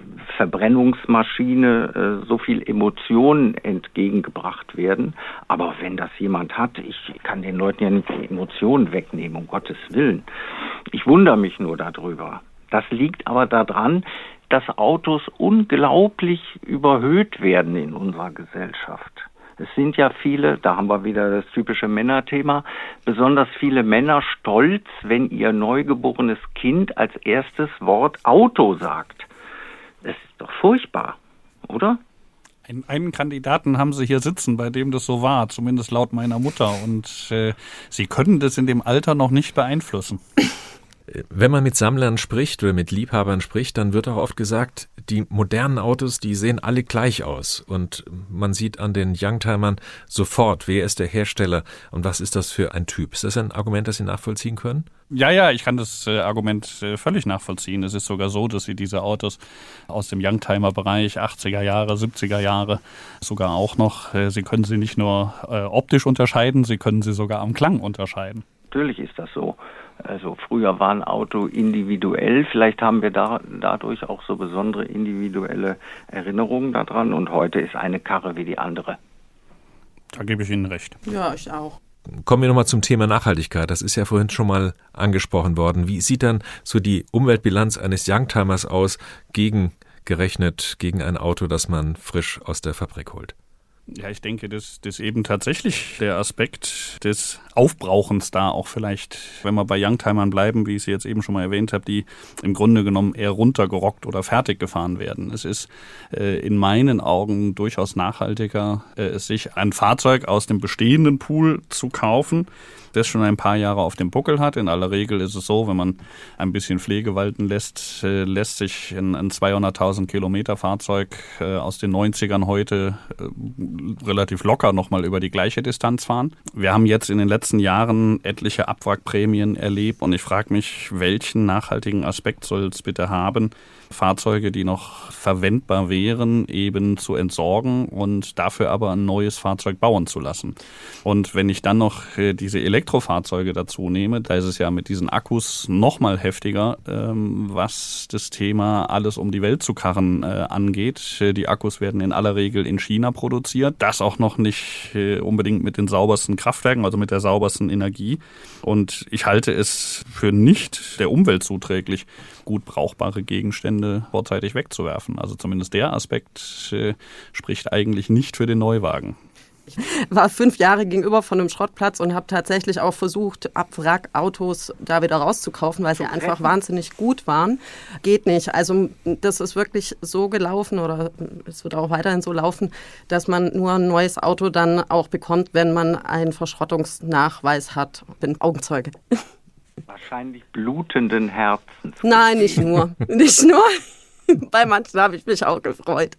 Verbrennungsmaschine so viel Emotionen entgegengebracht werden. Aber wenn das jemand hat, ich kann den Leuten ja nicht die Emotionen wegnehmen, um Gottes Willen. Ich wundere mich nur darüber. Das liegt aber daran, dass Autos unglaublich überhöht werden in unserer Gesellschaft. Es sind ja viele, da haben wir wieder das typische Männerthema, besonders viele Männer stolz, wenn ihr neugeborenes Kind als erstes Wort Auto sagt. Das ist doch furchtbar, oder? Einen Kandidaten haben Sie hier sitzen, bei dem das so war, zumindest laut meiner Mutter. Und Sie können das in dem Alter noch nicht beeinflussen. Wenn man mit Sammlern spricht oder mit Liebhabern spricht, dann wird auch oft gesagt, die modernen Autos, die sehen alle gleich aus. Und man sieht an den Youngtimern sofort, wer ist der Hersteller und was ist das für ein Typ. Ist das ein Argument, das Sie nachvollziehen können? Ja, ich kann das Argument völlig nachvollziehen. Es ist sogar so, dass Sie diese Autos aus dem Youngtimer-Bereich, 80er Jahre, 70er Jahre, sogar auch noch, Sie können sie nicht nur optisch unterscheiden, Sie können sie sogar am Klang unterscheiden. Natürlich ist das so. Also früher war ein Auto individuell, vielleicht haben wir dadurch auch so besondere individuelle Erinnerungen daran und heute ist eine Karre wie die andere. Da gebe ich Ihnen recht. Ja, ich auch. Kommen wir nochmal zum Thema Nachhaltigkeit. Das ist ja vorhin schon mal angesprochen worden. Wie sieht dann so die Umweltbilanz eines Youngtimers aus, gegengerechnet gegen ein Auto, das man frisch aus der Fabrik holt? Ja, ich denke, das ist eben tatsächlich der Aspekt des Aufbrauchens da auch vielleicht, wenn wir bei Youngtimern bleiben, wie ich sie jetzt eben schon mal erwähnt habe, die im Grunde genommen eher runtergerockt oder fertig gefahren werden. Es ist in meinen Augen durchaus nachhaltiger, sich ein Fahrzeug aus dem bestehenden Pool zu kaufen, das schon ein paar Jahre auf dem Buckel hat. In aller Regel ist es so, wenn man ein bisschen Pflege walten lässt, lässt sich ein 200.000 Kilometer Fahrzeug aus den 90ern heute relativ locker nochmal über die gleiche Distanz fahren. Wir haben jetzt in den letzten Jahren etliche Abwrackprämien erlebt und ich frage mich, welchen nachhaltigen Aspekt soll es bitte haben, Fahrzeuge, die noch verwendbar wären, eben zu entsorgen und dafür aber ein neues Fahrzeug bauen zu lassen. Und wenn ich dann noch diese Elektrofahrzeuge dazu nehme, da ist es ja mit diesen Akkus noch mal heftiger, was das Thema alles um die Welt zu karren angeht. Die Akkus werden in aller Regel in China produziert, das auch noch nicht unbedingt mit den saubersten Kraftwerken, also mit der saubersten Energie. Und ich halte es für nicht der Umwelt zuträglich, gut brauchbare Gegenstände vorzeitig wegzuwerfen. Also zumindest der Aspekt spricht eigentlich nicht für den Neuwagen. Ich war 5 Jahre gegenüber von einem Schrottplatz und habe tatsächlich auch versucht, Abwrackautos da wieder rauszukaufen, weil sie einfach wahnsinnig gut waren. Geht nicht. Also das ist wirklich so gelaufen oder es wird auch weiterhin so laufen, dass man nur ein neues Auto dann auch bekommt, wenn man einen Verschrottungsnachweis hat. Bin Augenzeuge. Wahrscheinlich blutenden Herzens. Nein, nicht nur. Nicht nur. Bei manchen habe ich mich auch gefreut.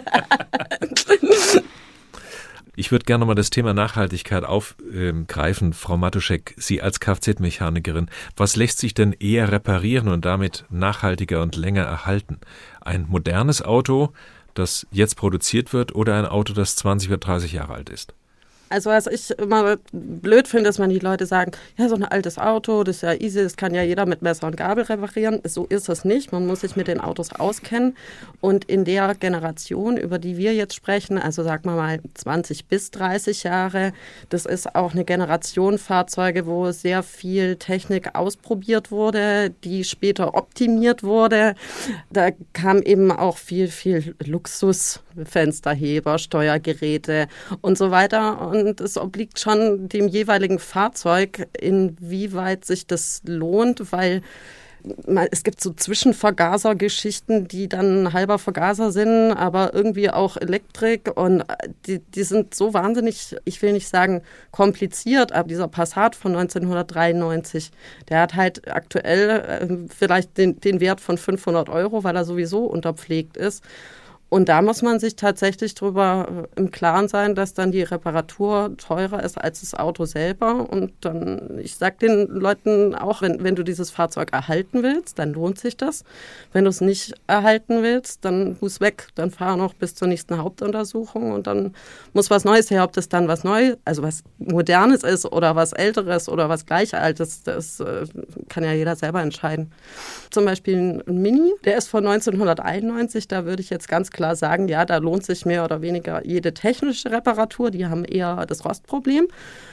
Ich würde gerne mal das Thema Nachhaltigkeit aufgreifen. Frau Matuschek, Sie als Kfz-Mechanikerin, was lässt sich denn eher reparieren und damit nachhaltiger und länger erhalten? Ein modernes Auto, das jetzt produziert wird, oder ein Auto, das 20 oder 30 Jahre alt ist? Also was ich immer blöd finde, dass man die Leute sagen, ja, so ein altes Auto, das ist ja easy, das kann ja jeder mit Messer und Gabel reparieren. So ist es nicht. Man muss sich mit den Autos auskennen. Und in der Generation, über die wir jetzt sprechen, also sagen wir mal 20 bis 30 Jahre, das ist auch eine Generation Fahrzeuge, wo sehr viel Technik ausprobiert wurde, die später optimiert wurde. Da kam eben auch viel Luxus, Fensterheber, Steuergeräte und so weiter. Und es obliegt schon dem jeweiligen Fahrzeug, inwieweit sich das lohnt, weil es gibt so Zwischenvergasergeschichten, die dann ein halber Vergaser sind, aber irgendwie auch Elektrik und die sind so wahnsinnig, ich will nicht sagen kompliziert, aber dieser Passat von 1993, der hat halt aktuell vielleicht den Wert von 500 €, weil er sowieso unterpflegt ist. Und da muss man sich tatsächlich drüber im Klaren sein, dass dann die Reparatur teurer ist als das Auto selber. Und dann, ich sage den Leuten auch, wenn du dieses Fahrzeug erhalten willst, dann lohnt sich das. Wenn du es nicht erhalten willst, dann muss weg. Dann fahr noch bis zur nächsten Hauptuntersuchung und dann muss was Neues her. Ob das dann was Neues, also was Modernes ist oder was Älteres oder was Gleichaltes, das kann ja jeder selber entscheiden. Zum Beispiel ein Mini, der ist von 1991, da würde ich jetzt ganz klar sagen, ja, da lohnt sich mehr oder weniger jede technische Reparatur. Die haben eher das Rostproblem.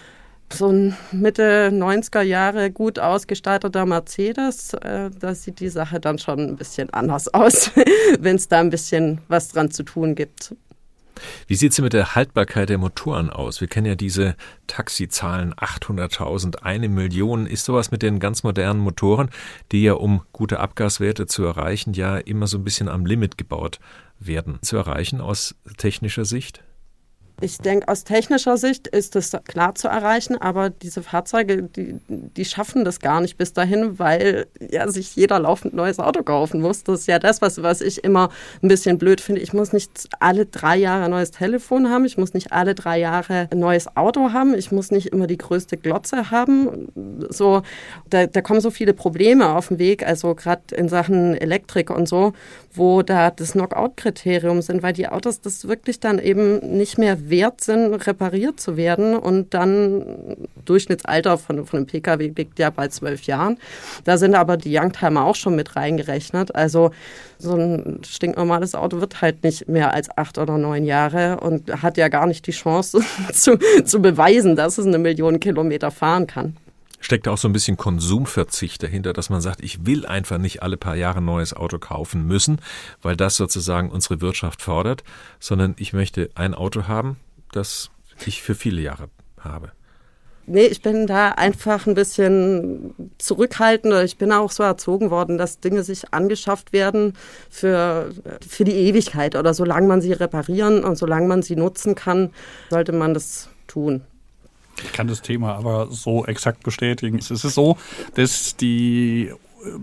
So ein Mitte 90er Jahre gut ausgestatteter Mercedes, da sieht die Sache dann schon ein bisschen anders aus, wenn es da ein bisschen was dran zu tun gibt. Wie sieht es denn mit der Haltbarkeit der Motoren aus? Wir kennen ja diese Taxizahlen, 800.000, 1 Million. Ist sowas mit den ganz modernen Motoren, die ja, um gute Abgaswerte zu erreichen, ja immer so ein bisschen am Limit gebaut werden, zu erreichen aus technischer Sicht? Ich denke, aus technischer Sicht ist das klar zu erreichen, aber diese Fahrzeuge, die schaffen das gar nicht bis dahin, weil ja sich jeder laufend neues Auto kaufen muss. Das ist ja das, was ich immer ein bisschen blöd finde. Ich muss nicht alle 3 Jahre ein neues Telefon haben, ich muss nicht alle 3 Jahre ein neues Auto haben, ich muss nicht immer die größte Glotze haben. So, da kommen so viele Probleme auf den Weg, also gerade in Sachen Elektrik und so, wo da das Knockout-Kriterium sind, weil die Autos das wirklich dann eben nicht mehr wert sind, repariert zu werden und dann Durchschnittsalter von einem Pkw liegt ja bei 12 Jahren. Da sind aber die Youngtimer auch schon mit reingerechnet. Also so ein stinknormales Auto wird halt nicht mehr als 8 oder 9 Jahre und hat ja gar nicht die Chance zu beweisen, dass es 1 Million Kilometer fahren kann. Steckt auch so ein bisschen Konsumverzicht dahinter, dass man sagt, ich will einfach nicht alle paar Jahre ein neues Auto kaufen müssen, weil das sozusagen unsere Wirtschaft fordert, sondern ich möchte ein Auto haben, das ich für viele Jahre habe. Nee, ich bin da einfach ein bisschen zurückhaltend. Ich bin auch so erzogen worden, dass Dinge sich angeschafft werden für die Ewigkeit oder solange man sie reparieren und solange man sie nutzen kann, sollte man das tun. Ich kann das Thema aber so exakt bestätigen. Es ist so, dass die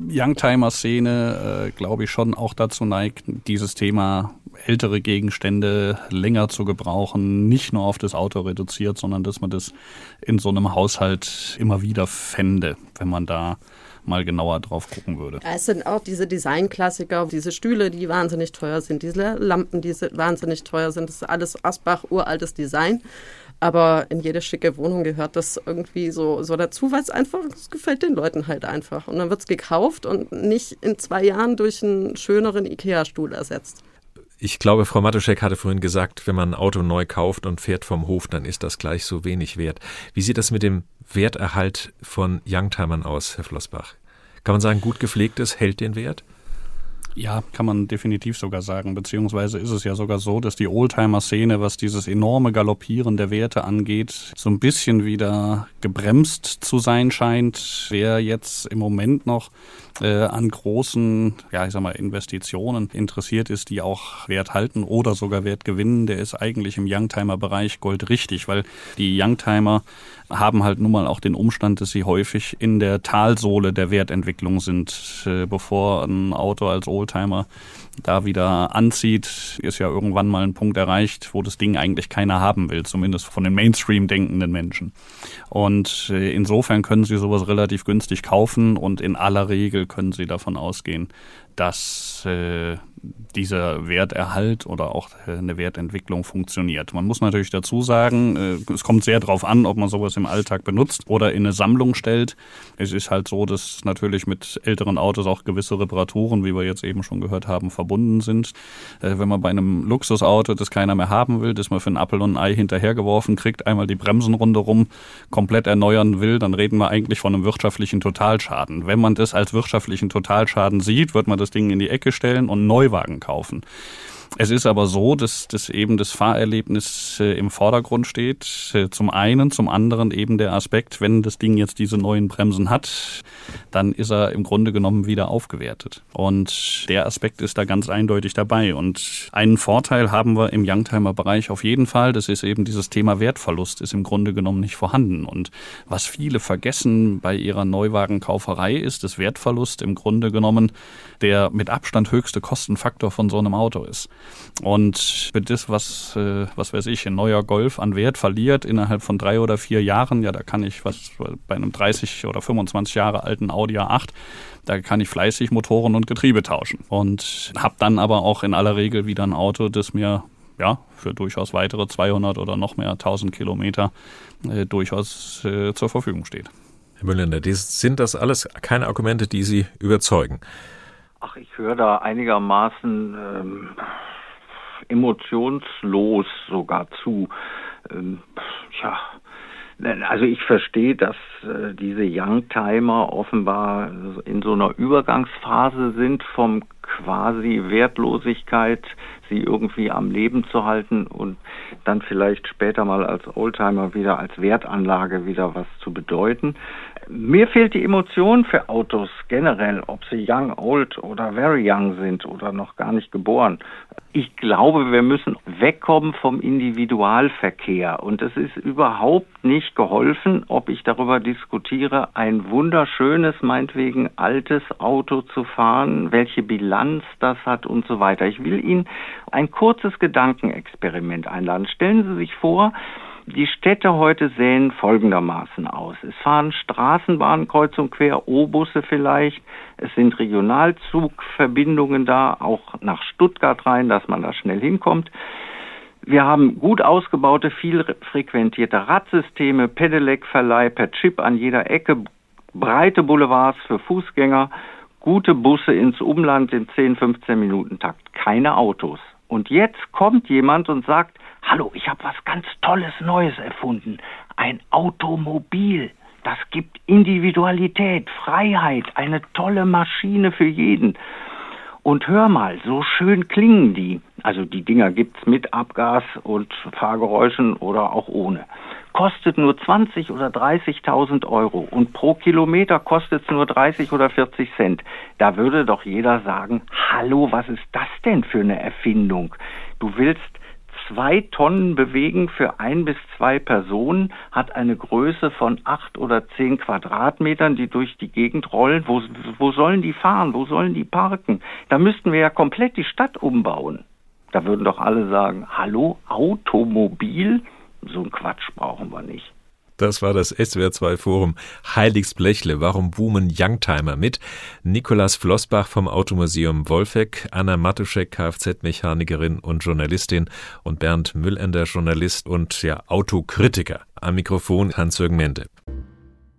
Youngtimer-Szene, glaube ich, schon auch dazu neigt, dieses Thema ältere Gegenstände länger zu gebrauchen, nicht nur auf das Auto reduziert, sondern dass man das in so einem Haushalt immer wieder fände, wenn man da mal genauer drauf gucken würde. Ja, es sind auch diese Designklassiker, diese Stühle, die wahnsinnig teuer sind, diese Lampen, die wahnsinnig teuer sind. Das ist alles Asbach, uraltes Design. Aber in jede schicke Wohnung gehört das irgendwie so dazu, weil es gefällt den Leuten halt einfach. Und dann wird es gekauft und nicht in 2 Jahren durch einen schöneren Ikea-Stuhl ersetzt. Ich glaube, Frau Matuschek hatte vorhin gesagt, wenn man ein Auto neu kauft und fährt vom Hof, dann ist das gleich so wenig wert. Wie sieht das mit dem Werterhalt von Youngtimern aus, Herr Flossbach? Kann man sagen, gut gepflegtes hält den Wert? Ja, kann man definitiv sogar sagen. Beziehungsweise ist es ja sogar so, dass die Oldtimer-Szene, was dieses enorme Galoppieren der Werte angeht, so ein bisschen wieder gebremst zu sein scheint. Wer jetzt im Moment noch an großen, Investitionen interessiert ist, die auch Wert halten oder sogar Wert gewinnen, der ist eigentlich im Youngtimer-Bereich goldrichtig, weil die Youngtimer haben halt nun mal auch den Umstand, dass sie häufig in der Talsohle der Wertentwicklung sind. Bevor ein Auto als Oldtimer da wieder anzieht, ist ja irgendwann mal ein Punkt erreicht, wo das Ding eigentlich keiner haben will, zumindest von den Mainstream denkenden Menschen. Und insofern können Sie sowas relativ günstig kaufen und in aller Regel können Sie davon ausgehen, dass dieser Werterhalt oder auch eine Wertentwicklung funktioniert. Man muss natürlich dazu sagen, es kommt sehr darauf an, ob man sowas im Alltag benutzt oder in eine Sammlung stellt. Es ist halt so, dass natürlich mit älteren Autos auch gewisse Reparaturen, wie wir jetzt eben schon gehört haben, verbunden sind. Wenn man bei einem Luxusauto, das keiner mehr haben will, das man für einen Apfel und ein Ei hinterhergeworfen kriegt, einmal die Bremsenrunde rum komplett erneuern will, dann reden wir eigentlich von einem wirtschaftlichen Totalschaden. Wenn man das als wirtschaftlichen Totalschaden sieht, wird man das Ding in die Ecke stellen und einen Neuwagen kaufen. Es ist aber so, dass eben das Fahrerlebnis im Vordergrund steht. Zum einen, zum anderen eben der Aspekt, wenn das Ding jetzt diese neuen Bremsen hat, dann ist er im Grunde genommen wieder aufgewertet. Und der Aspekt ist da ganz eindeutig dabei. Und einen Vorteil haben wir im Youngtimer-Bereich auf jeden Fall. Das ist eben dieses Thema Wertverlust ist im Grunde genommen nicht vorhanden. Und was viele vergessen bei ihrer Neuwagenkauferei ist, dass Wertverlust im Grunde genommen der mit Abstand höchste Kostenfaktor von so einem Auto ist. Und für das, was weiß ich, ein neuer Golf an Wert verliert innerhalb von 3 oder 4 Jahren, ja, da kann ich bei einem 30 oder 25 Jahre alten Audi A8, da kann ich fleißig Motoren und Getriebe tauschen. Und habe dann aber auch in aller Regel wieder ein Auto, das mir für durchaus weitere 200 oder noch mehr 1000 Kilometer durchaus zur Verfügung steht. Herr Müllender, sind das alles keine Argumente, die Sie überzeugen? Ach, ich höre da einigermaßen emotionslos sogar zu. Also ich verstehe, dass diese Youngtimer offenbar in so einer Übergangsphase sind vom quasi Wertlosigkeit, sie irgendwie am Leben zu halten und dann vielleicht später mal als Oldtimer wieder als Wertanlage wieder was zu bedeuten. Mir fehlt die Emotion für Autos generell, ob sie young, old oder very young sind oder noch gar nicht geboren. Ich glaube, wir müssen wegkommen vom Individualverkehr und es ist überhaupt nicht geholfen, ob ich darüber diskutiere, ein wunderschönes, meinetwegen altes Auto zu fahren, welche Bilanz das hat und so weiter. Ich will Ihnen ein kurzes Gedankenexperiment einladen. Stellen Sie sich vor, die Städte heute sehen folgendermaßen aus. Es fahren Straßenbahnen kreuz und quer, O-Busse vielleicht. Es sind Regionalzugverbindungen da, auch nach Stuttgart rein, dass man da schnell hinkommt. Wir haben gut ausgebaute, viel frequentierte Radsysteme, Pedelec-Verleih per Chip an jeder Ecke, breite Boulevards für Fußgänger, gute Busse ins Umland im 10-15-Minuten-Takt, keine Autos. Und jetzt kommt jemand und sagt, hallo, ich habe was ganz Tolles Neues erfunden. Ein Automobil. Das gibt Individualität, Freiheit, eine tolle Maschine für jeden. Und hör mal, so schön klingen die. Also die Dinger gibt's mit Abgas und Fahrgeräuschen oder auch ohne. Kostet nur 20.000 oder 30.000 Euro und pro Kilometer kostet es nur 30 oder 40 Cent. Da würde doch jeder sagen, hallo, was ist das denn für eine Erfindung? Du willst 2 Tonnen bewegen für 1 bis 2 Personen, hat eine Größe von 8 oder 10 Quadratmetern, die durch die Gegend rollen. Wo sollen die fahren? Wo sollen die parken? Da müssten wir ja komplett die Stadt umbauen. Da würden doch alle sagen, hallo, Automobil? So ein Quatsch brauchen wir nicht. Das war das SWR2 Forum Heiligsblechle. Warum boomen Youngtimer? Mit Nikolaus Flossbach vom Automuseum Wolfegg, Anna Matuschek, Kfz-Mechanikerin und Journalistin und Bernd Müllender, Journalist und Autokritiker. Am Mikrofon Hans-Jürgen Mente.